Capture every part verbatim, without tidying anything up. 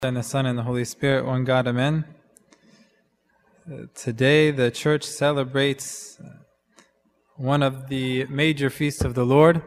And the Son and the Holy Spirit, one God, Amen. Uh, today the church celebrates one of the major feasts of the Lord,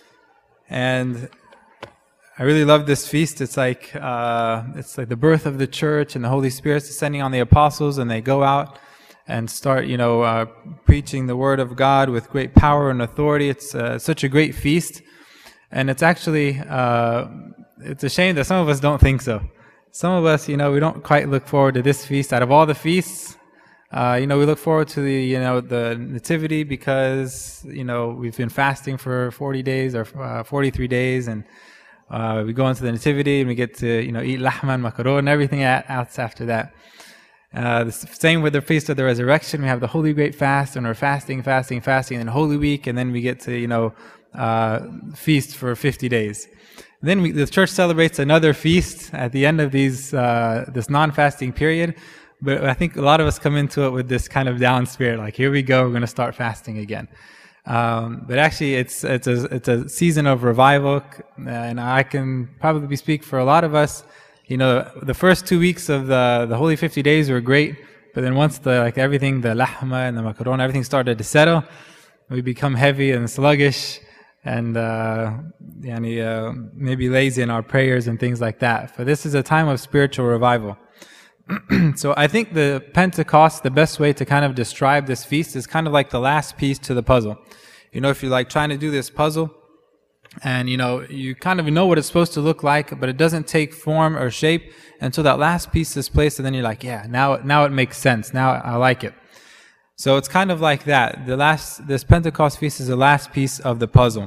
and I really love this feast. It's like uh, it's like the birth of the church, and the Holy Spirit's descending on the apostles, and they go out and start, you know, uh, preaching the Word of God with great power and authority. It's uh, such a great feast, and it's actually uh, it's a shame that some of us don't think so. Some of us, you know, we don't quite look forward to this feast. Out of all the feasts, uh, you know, we look forward to the, you know, the Nativity because, you know, we've been fasting for forty days or uh, forty-three days, and uh, we go into the Nativity and we get to, you know, eat lahma and makaron and everything else after that. Uh, the same with the Feast of the Resurrection. We have the Holy Great Fast, and we're fasting, fasting, fasting, and then Holy Week, and then we get to, you know, uh, feast for fifty days. Then we, the church celebrates another feast at the end of these uh, this non-fasting period, but I think a lot of us come into it with this kind of down spirit, like here we go, we're going to start fasting again. Um, but actually, it's it's a it's a season of revival, and I can probably speak for a lot of us. You know, the first two weeks of the the Holy fifty days were great, but then once the like everything, the lahma and the makaron, everything started to settle, we become heavy and sluggish, and uh, yani, uh, maybe lazy in our prayers and things like that. For this is a time of spiritual revival. So I think the Pentecost, the best way to kind of describe this feast is kind of like the last piece to the puzzle. You know, if you're like trying to do this puzzle, and you know, you kind of know what it's supposed to look like, but it doesn't take form or shape until that last piece is placed, and then you're like, yeah, now, now it makes sense. Now I like it. So it's kind of like that. The last, this Pentecost feast is the last piece of the puzzle.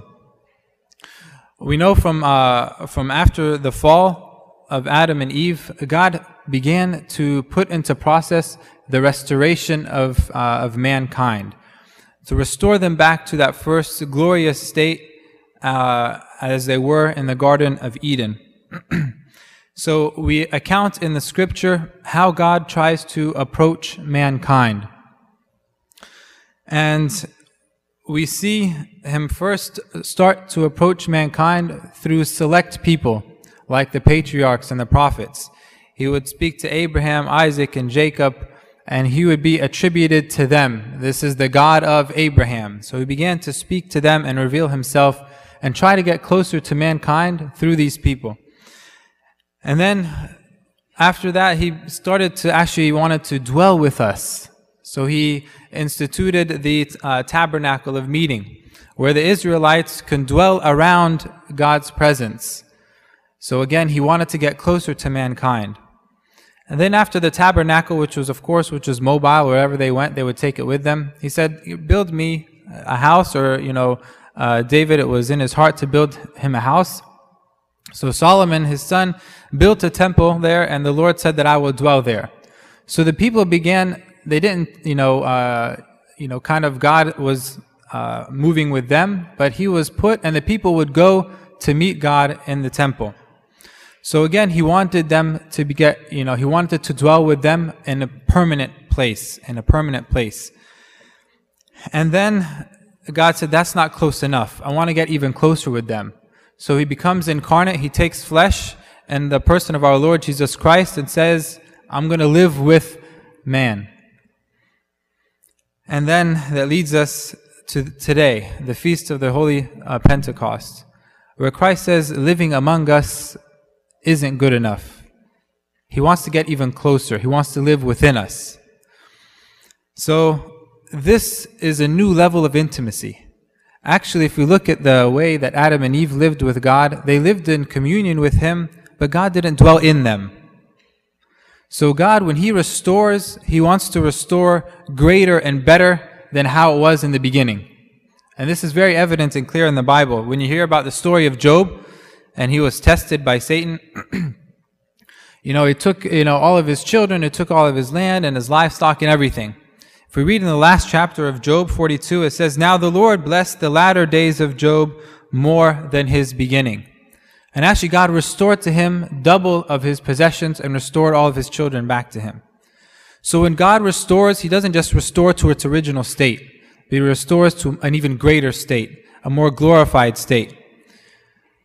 We know from uh, from after the fall of Adam and Eve, God began to put into process the restoration of uh, of mankind, to restore them back to that first glorious state uh, as they were in the Garden of Eden. So we account in the Scripture how God tries to approach mankind. And we see him first start to approach mankind through select people, like the patriarchs and the prophets. He would speak to Abraham, Isaac, and Jacob, and he would be attributed to them. This is the God of Abraham. So he began to speak to them and reveal himself and try to get closer to mankind through these people. And then after that, he started to actually wanted to dwell with us. So he instituted the uh, tabernacle of meeting, where the Israelites can dwell around God's presence. So again, he wanted to get closer to mankind. And then after the tabernacle, which was, of course, which was mobile, wherever they went, they would take it with them. He said, build me a house, or, you know, uh, David, it was in his heart to build him a house. So Solomon, his son, built a temple there, and the Lord said that I will dwell there. So the people began, they didn't, you know, uh, you know, kind of God was uh, moving with them, but he was put, and the people would go to meet God in the temple. So again, he wanted them to be get, you know, he wanted to dwell with them in a permanent place, in a permanent place. And then God said, that's not close enough. I want to get even closer with them. So he becomes incarnate, he takes flesh and the person of our Lord Jesus Christ, and says, I'm going to live with man. And then that leads us to today, the Feast of the Holy uh, Pentecost, where Christ says, living among us isn't good enough. He wants to get even closer. He wants to live within us. So this is a new level of intimacy. Actually, if we look at the way that Adam and Eve lived with God, they lived in communion with Him, but God didn't dwell in them. So God, when He restores, He wants to restore greater and better than how it was in the beginning. And this is very evident and clear in the Bible. When you hear about the story of Job, and he was tested by Satan, you know, he took, you know, all of his children, he took all of his land and his livestock and everything. If we read in the last chapter of Job forty-two, it says, now the Lord blessed the latter days of Job more than his beginning. And actually God restored to him double of his possessions and restored all of his children back to him. So when God restores, He doesn't just restore to its original state, but He restores to an even greater state, a more glorified state.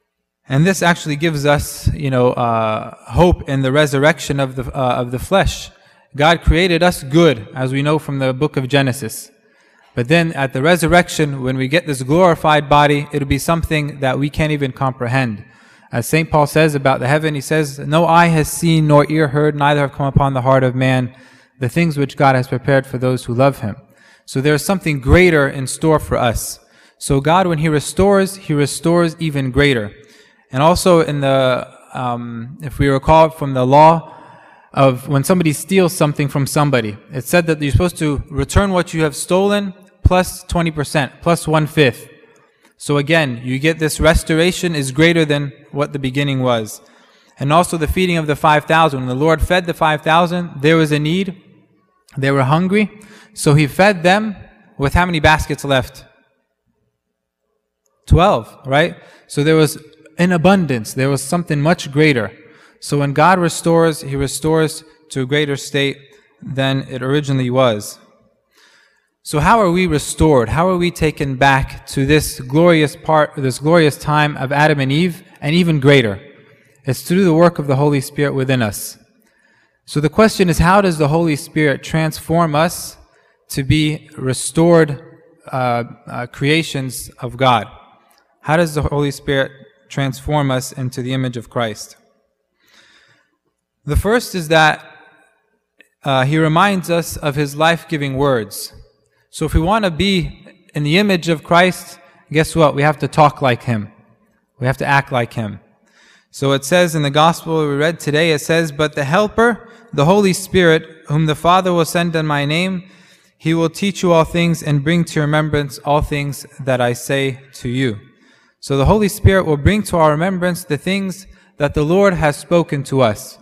And this actually gives us, you know, uh, hope in the resurrection of the uh, of the flesh. God created us good, as we know from the book of Genesis. But then at the resurrection, when we get this glorified body, it'll be something that we can't even comprehend. As Saint Paul says about the heaven, he says, "No eye has seen, nor ear heard, neither have come upon the heart of man, the things which God has prepared for those who love Him." So there's something greater in store for us. So God, when He restores, He restores even greater. And also in the, um, if we recall from the law of when somebody steals something from somebody, it said that you're supposed to return what you have stolen plus twenty percent, plus one-fifth. So again, you get this restoration is greater than what the beginning was. And also the feeding of the five thousand. When the Lord fed the five thousand, there was a need. They were hungry. So He fed them with how many baskets left? twelve, right? So there was in abundance. There was something much greater. So when God restores, He restores to a greater state than it originally was. So how are we restored? How are we taken back to this glorious part, this glorious time of Adam and Eve, and even greater? It's through the work of the Holy Spirit within us. So the question is, how does the Holy Spirit transform us to be restored uh, uh, creations of God? How does the Holy Spirit transform us into the image of Christ? The first is that uh, He reminds us of His life-giving words. So if we want to be in the image of Christ, guess what? We have to talk like Him. We have to act like Him. So it says in the Gospel we read today, it says, "But the Helper, the Holy Spirit, whom the Father will send in my name, He will teach you all things and bring to your remembrance all things that I say to you." So the Holy Spirit will bring to our remembrance the things that the Lord has spoken to us.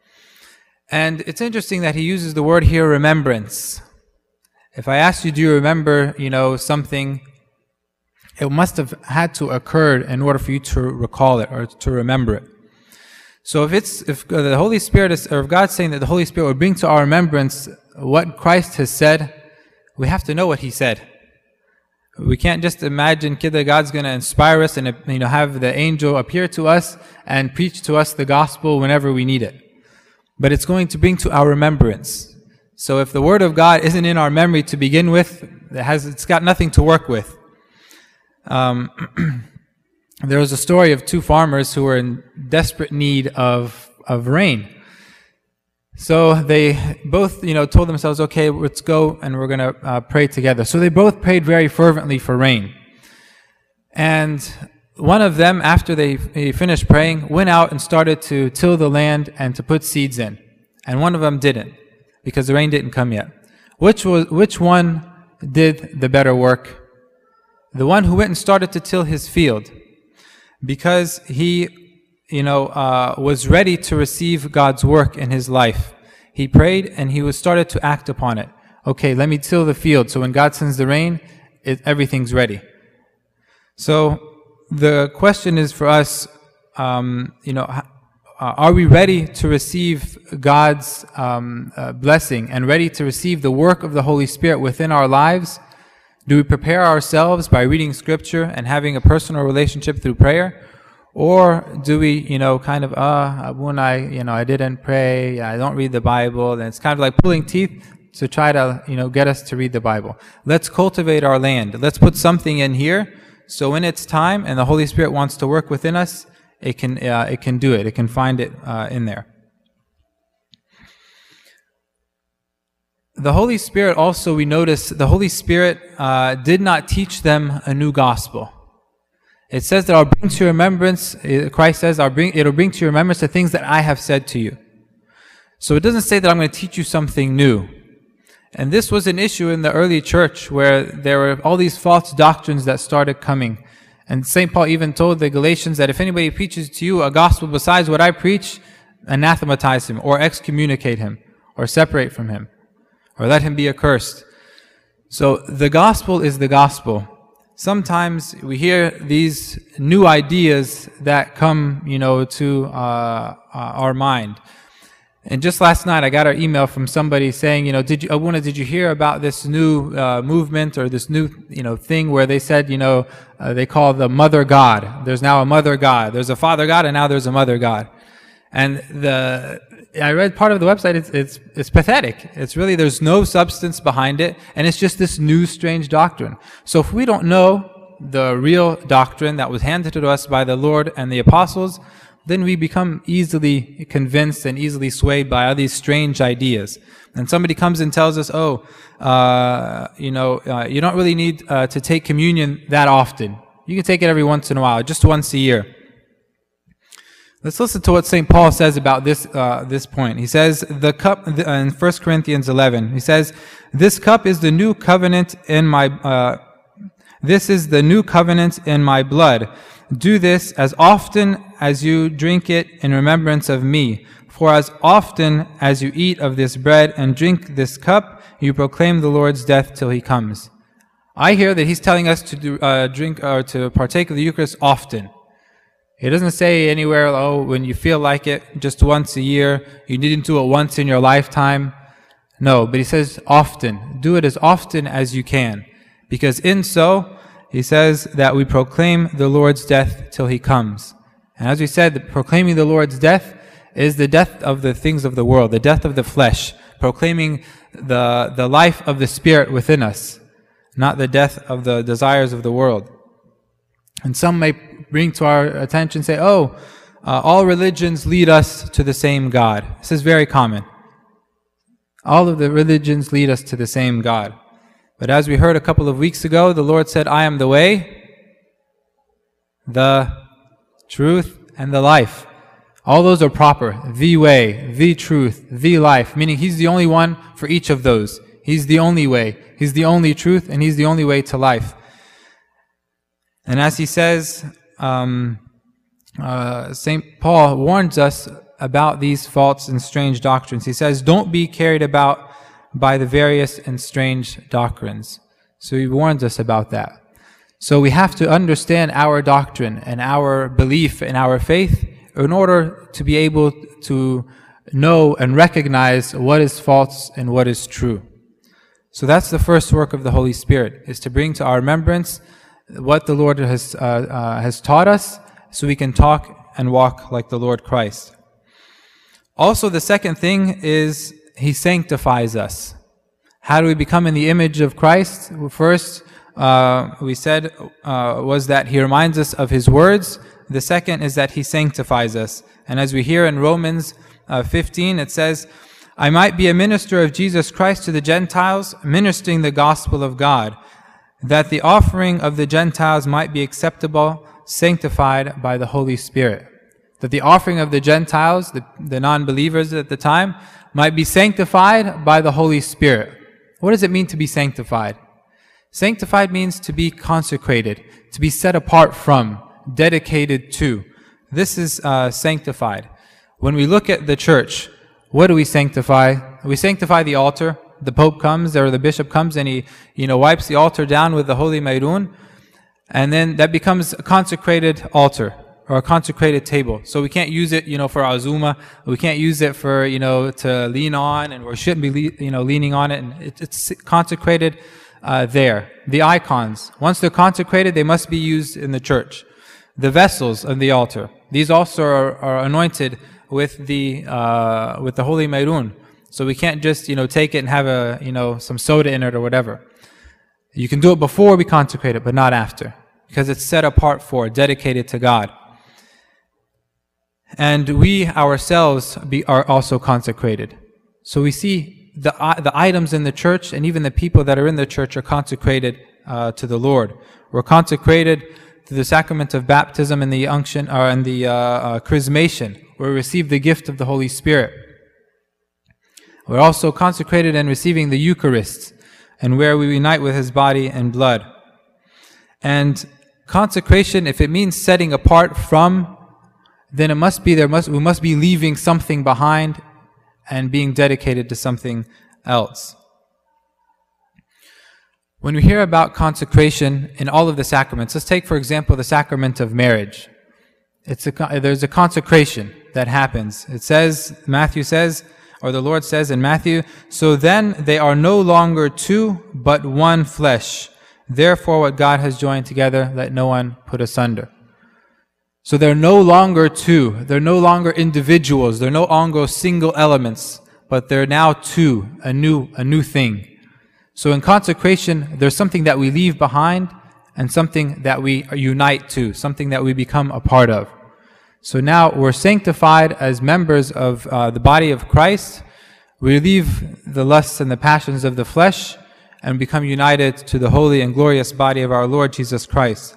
And it's interesting that He uses the word here, remembrance. If I ask you, do you remember, you know, something, it must have had to occur in order for you to recall it or to remember it. So if it's, if the Holy Spirit is, or if God's saying that the Holy Spirit will bring to our remembrance what Christ has said, we have to know what He said. We can't just imagine that God's going to inspire us and, you know, have the angel appear to us and preach to us the gospel whenever we need it. But it's going to bring to our remembrance. So if the Word of God isn't in our memory to begin with, it has, it's got nothing to work with. Um, there was a story of two farmers who were in desperate need of, of rain. So they both, you know, told themselves, okay, let's go and we're going to uh, pray together. So they both prayed very fervently for rain. And one of them, after they, they finished praying, went out and started to till the land and to put seeds in. And one of them didn't, because the rain didn't come yet. Which was, which one did the better work? The one who went and started to till his field, because he you know, uh, was ready to receive God's work in his life. He prayed and he was started to act upon it. Okay, let me till the field, so when God sends the rain, it, everything's ready. So the question is for us, um, you know, uh, are we ready to receive God's um, uh, blessing and ready to receive the work of the Holy Spirit within our lives? Do we prepare ourselves by reading Scripture and having a personal relationship through prayer? Or do we, you know, kind of, ah, uh, when I, you know, I didn't pray, I don't read the Bible, and it's kind of like pulling teeth to try to, you know, get us to read the Bible. Let's cultivate our land. Let's put something in here, so when it's time and the Holy Spirit wants to work within us, it can, uh, it can do it. It can find it uh, in there. The Holy Spirit also, we notice, the Holy Spirit uh, did not teach them a new gospel. It says that I'll bring to your remembrance, Christ says, I'll bring, it'll bring to your remembrance the things that I have said to you. So it doesn't say that I'm going to teach you something new. And this was an issue in the early church where there were all these false doctrines that started coming. And Saint Paul even told the Galatians that if anybody preaches to you a gospel besides what I preach, anathematize him, or excommunicate him, or separate from him, or let him be accursed. So the gospel is the gospel. Sometimes we hear these new ideas that come, you know, to uh, uh, our mind. And just last night, I got an email from somebody saying, you know, did you, Abuna, did you hear about this new uh, movement or this new, you know, thing where they said, you know, uh, they call the Mother God. There's now a Mother God. There's a Father God, and now there's a Mother God. And the I read part of the website. It's it's it's pathetic. It's really, there's no substance behind it, and it's just this new strange doctrine. So if we don't know the real doctrine that was handed to us by the Lord and the apostles, then we become easily convinced and easily swayed by all these strange ideas. And somebody comes and tells us, oh, uh, you know, uh, you don't really need uh, to take communion that often. You can take it every once in a while, just once a year. Let's listen to what Saint Paul says about this uh, this point. He says, the cup, in First Corinthians eleven, he says, this cup is the new covenant in my, uh, this is the new covenant in my blood. Do this as often as you drink it in remembrance of me. For as often as you eat of this bread and drink this cup, you proclaim the Lord's death till he comes. I hear that he's telling us to do, uh, drink or to partake of the Eucharist often. He doesn't say anywhere, oh, when you feel like it, just once a year. You needn't do it once in your lifetime. No, but he says often. Do it as often as you can. Because in so, he says that we proclaim the Lord's death till he comes. And as we said, proclaiming the Lord's death is the death of the things of the world, the death of the flesh, proclaiming the, the life of the Spirit within us, not the death of the desires of the world. And some may bring to our attention, say, oh, uh, all religions lead us to the same God. This is very common. All of the religions lead us to the same God. But as we heard a couple of weeks ago, the Lord said, I am the way, the truth, and the life. All those are proper. The way, the truth, the life. Meaning He's the only one for each of those. He's the only way. He's the only truth, and He's the only way to life. And as he says, um, uh, Saint Paul warns us about these false and strange doctrines. He says, don't be carried about by the various and strange doctrines. So he warns us about that. So we have to understand our doctrine and our belief in our faith in order to be able to know and recognize what is false and what is true. So that's the first work of the Holy Spirit, is to bring to our remembrance what the Lord has, uh, uh, has taught us, so we can talk and walk like the Lord Christ. Also, the second thing is He sanctifies us. How do we become in the image of Christ? First, uh, we said, uh, was that He reminds us of His words. The second is that He sanctifies us. And as we hear in Romans uh, fifteen, it says, I might be a minister of Jesus Christ to the Gentiles, ministering the gospel of God, that the offering of the Gentiles might be acceptable, sanctified by the Holy Spirit. That the offering of the Gentiles, the, the non-believers at the time, might be sanctified by the Holy Spirit. What does it mean to be sanctified? Sanctified means to be consecrated, to be set apart from, dedicated to. This is uh, sanctified. When we look at the church, what do we sanctify? We sanctify the altar. The Pope comes, or the Bishop comes, and he, you know, wipes the altar down with the Holy Mayrun, and then that becomes a consecrated altar, or a consecrated table. So we can't use it, you know, for azuma. We can't use it for, you know, to lean on, and we shouldn't be, you know, leaning on it. And it, it's consecrated uh, there. The icons, once they're consecrated, they must be used in the church. The vessels of the altar, these also are, are anointed with the uh, with the Holy Mayrun. So we can't just, you know, take it and have a, you know, some soda in it or whatever. You can do it before we consecrate it, but not after, because it's set apart for, dedicated to God. And we ourselves be, are also consecrated. So we see the uh, the items in the church, and even the people that are in the church are consecrated uh, to the Lord. We're consecrated to the sacrament of baptism and the unction, or in the uh, uh, chrismation, where we receive the gift of the Holy Spirit. We're also consecrated in receiving the Eucharist, and where we unite with His body and blood. And consecration, if it means setting apart from, then it must be there must we must be leaving something behind and being dedicated to something else. When we hear about consecration in all of the sacraments, let's take, for example, the sacrament of marriage. It's a, there's a consecration. that happens. It says, Matthew says, or the Lord says in Matthew, "So then they are no longer two, but one flesh. Therefore what God has joined together, let no one put asunder." So they're no longer two. They're no longer individuals. They're no longer single elements, but they're now two, a new, a new thing. So in consecration, there's something that we leave behind and something that we unite to, something that we become a part of. So now we're sanctified as members of uh, the body of Christ. We leave the lusts and the passions of the flesh and become united to the holy and glorious body of our Lord Jesus Christ.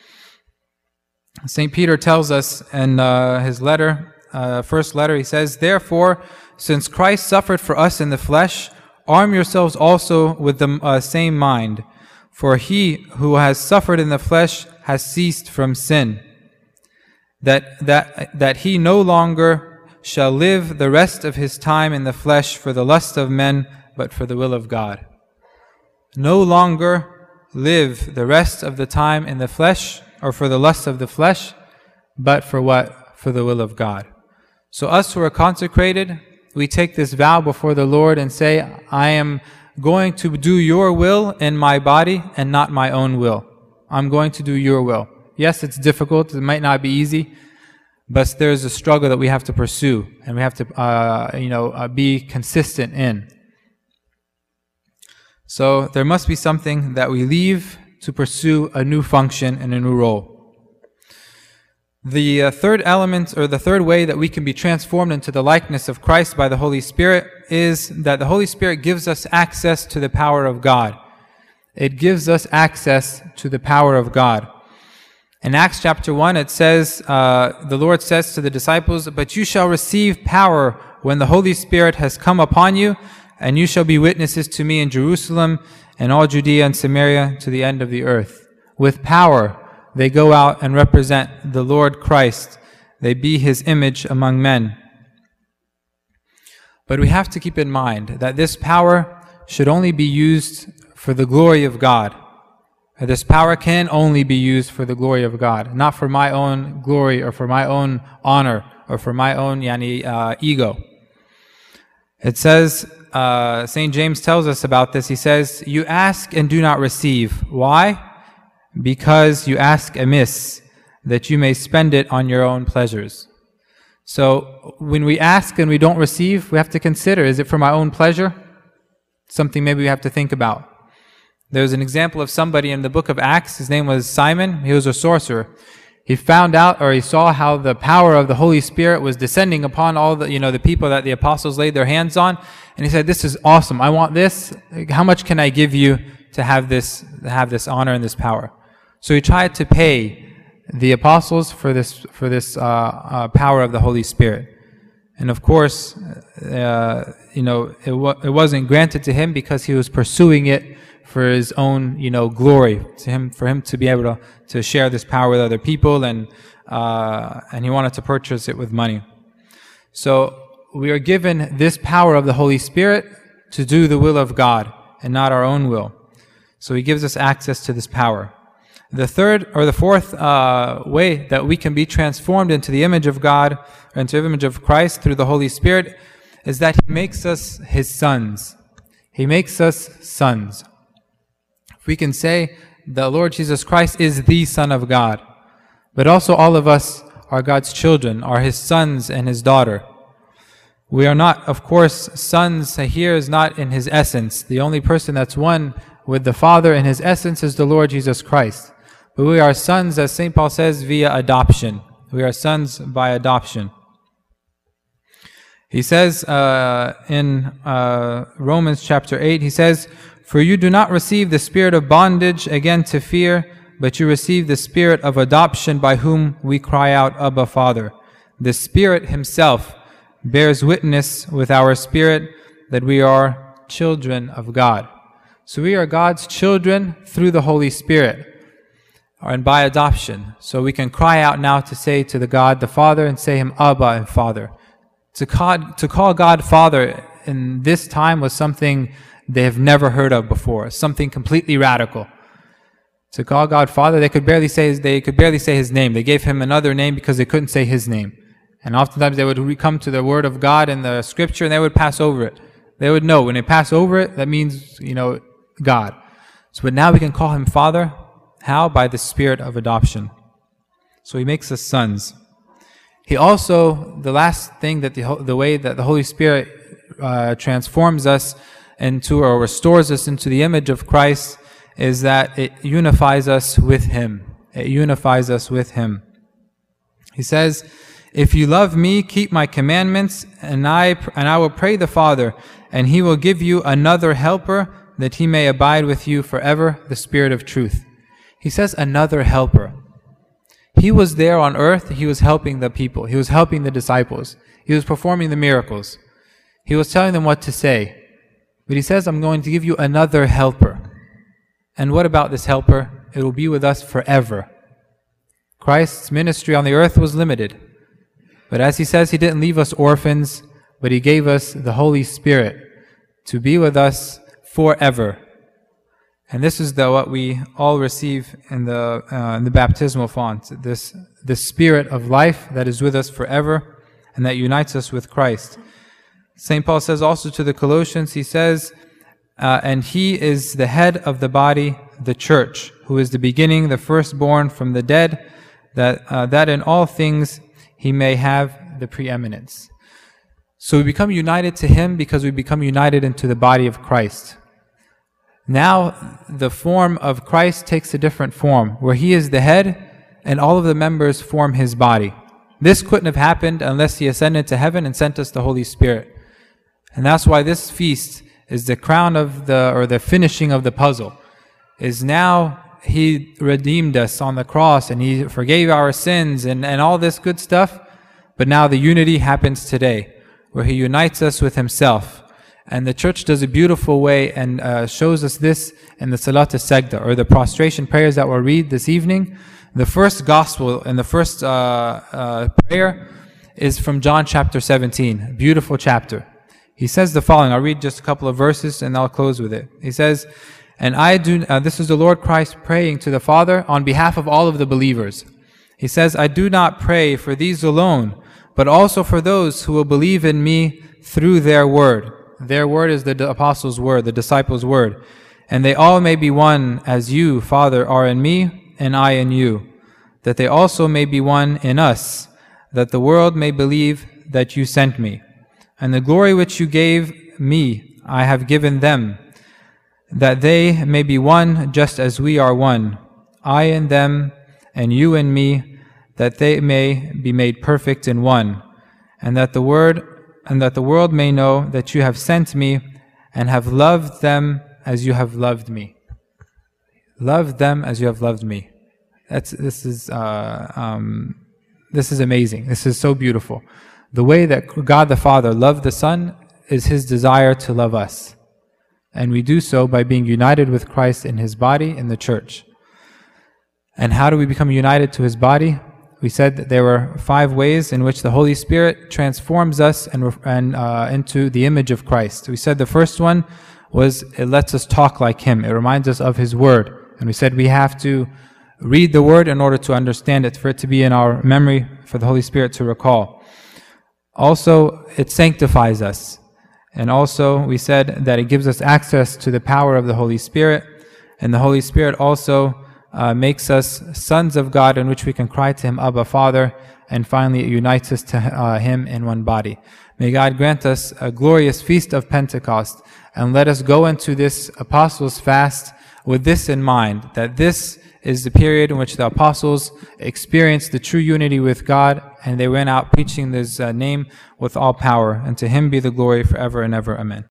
Saint Peter tells us in uh, his letter, uh, first letter, he says, "Therefore, since Christ suffered for us in the flesh, arm yourselves also with the uh, same mind. For he who has suffered in the flesh has ceased from sin, that, that, that he no longer shall live the rest of his time in the flesh for the lust of men, but for the will of God." No longer live the rest of the time in the flesh, or for the lust of the flesh, but for what? For the will of God. So us who are consecrated, we take this vow before the Lord and say, "I am going to do your will in my body and not my own will. I'm going to do your will." Yes, it's difficult. It might not be easy, but there's a struggle that we have to pursue and we have to, uh, you know, uh, be consistent in. So there must be something that we leave to pursue a new function and a new role. The uh, third element, or the third way that we can be transformed into the likeness of Christ by the Holy Spirit, is that the Holy Spirit gives us access to the power of God. It gives us access to the power of God. In Acts chapter one, it says, uh, the Lord says to the disciples, "But you shall receive power when the Holy Spirit has come upon you, and you shall be witnesses to me in Jerusalem and all Judea and Samaria to the end of the earth." With power, they go out and represent the Lord Christ. They be His image among men. But we have to keep in mind that this power should only be used for the glory of God. This power can only be used for the glory of God, not for my own glory or for my own honor or for my own yani, uh, ego. It says, uh, Saint James tells us about this. He says, "You ask and do not receive." Why? "Because you ask amiss, that you may spend it on your own pleasures." So when we ask and we don't receive, we have to consider, is it for my own pleasure? Something maybe we have to think about. There's an example of somebody in the book of Acts. His name was Simon. He was a sorcerer. He found out, or he saw how the power of the Holy Spirit was descending upon all the, you know, the people that the apostles laid their hands on. And he said, "This is awesome. I want this. How much can I give you to have this, to have this honor and this power?" So he tried to pay the apostles for this, for this uh, uh, power of the Holy Spirit. And of course, uh, you know, it, wa it wasn't granted to him because he was pursuing it for his own, you know, glory, to him, for him to be able to, to share this power with other people, and uh, and he wanted to purchase it with money. So we are given this power of the Holy Spirit to do the will of God and not our own will. So He gives us access to this power. The third or the fourth uh, way that we can be transformed into the image of God, or into the image of Christ through the Holy Spirit, is that He makes us His sons. He makes us sons. We can say the Lord Jesus Christ is the Son of God, but also all of us are God's children, are His sons and His daughter. We are not, of course, sons here is not in His essence. The only person that's one with the Father in His essence is the Lord Jesus Christ. But we are sons, as Saint Paul says, via adoption. We are sons by adoption. He says uh, in uh, Romans chapter eight, he says, "For you do not receive the spirit of bondage again to fear, but you receive the spirit of adoption, by whom we cry out, Abba, Father." The Spirit Himself bears witness with our spirit that we are children of God. So we are God's children through the Holy Spirit, and by adoption. So we can cry out now to say to the God the Father and say Him Abba and Father. To call, to call God Father in this time was something they have never heard of before, something completely radical. To call God Father, they could barely say his, they could barely say His name. They gave Him another name because they couldn't say His name. And oftentimes they would come to the Word of God in the Scripture and they would pass over it. They would know when they pass over it, that means, you know, God. So, but now we can call Him Father. How? By the Spirit of adoption. So He makes us sons. He also, the last thing that the, the way that the Holy Spirit uh, transforms us into or restores us into the image of Christ is that it unifies us with Him. It unifies us with Him. He says, "If you love me, keep my commandments, and I and I will pray the Father, and He will give you another helper, that He may abide with you forever, the Spirit of truth." He says another helper. He was there on earth, He was helping the people. He was helping the disciples. He was performing the miracles. He was telling them what to say. But He says, I'm going to give you another helper. And what about this helper? It will be with us forever. Christ's ministry on the earth was limited. But as He says, He didn't leave us orphans, but He gave us the Holy Spirit to be with us forever. And this is the, what we all receive in the, uh, in the baptismal font, this, this Spirit of life that is with us forever and that unites us with Christ. Saint Paul says also to the Colossians, he says, uh, and He is the head of the body, the church, who is the beginning, the firstborn from the dead, that, uh, that in all things He may have the preeminence. So we become united to Him because we become united into the body of Christ. Now the form of Christ takes a different form, where He is the head and all of the members form His body. This couldn't have happened unless He ascended to heaven and sent us the Holy Spirit. And that's why this feast is the crown of the, or the finishing of the puzzle, is now He redeemed us on the cross and He forgave our sins and, and all this good stuff. But now the unity happens today, where He unites us with Himself. And the church does a beautiful way and uh, shows us this in the Salat al-Sajda, or the prostration prayers that we'll read this evening. The first gospel and the first uh, uh, prayer is from John chapter seventeen, a beautiful chapter. He says the following. I'll read just a couple of verses and I'll close with it. He says, and I do, uh, this is the Lord Christ praying to the Father on behalf of all of the believers. He says, I do not pray for these alone, but also for those who will believe in me through their word. Their word is the apostles' word, the disciples' word. And they all may be one, as you, Father, are in me, and I in you, that they also may be one in us, that the world may believe that you sent me. And the glory which you gave me, I have given them, that they may be one just as we are one, I in them, and you in me, that they may be made perfect in one, and that the word and that the world may know that you have sent me and have loved them as you have loved me. Love them as you have loved me. That's this is uh, um, this is amazing. This is so beautiful. The way that God the Father loved the Son is His desire to love us, and we do so by being united with Christ in His body in the church. And how do we become united to His body? We said that there were five ways in which the Holy Spirit transforms us and, and uh, into the image of Christ. We said the first one was it lets us talk like Him. It reminds us of His Word. And we said we have to read the Word in order to understand it, for it to be in our memory, for the Holy Spirit to recall. Also, it sanctifies us. And also, we said that it gives us access to the power of the Holy Spirit. And the Holy Spirit also Uh, makes us sons of God, in which we can cry to Him, Abba, Father, and finally it unites us to uh, Him in one body. May God grant us a glorious feast of Pentecost, and let us go into this Apostles' fast with this in mind, that this is the period in which the Apostles experienced the true unity with God, and they went out preaching His uh, name with all power, and to Him be the glory forever and ever. Amen.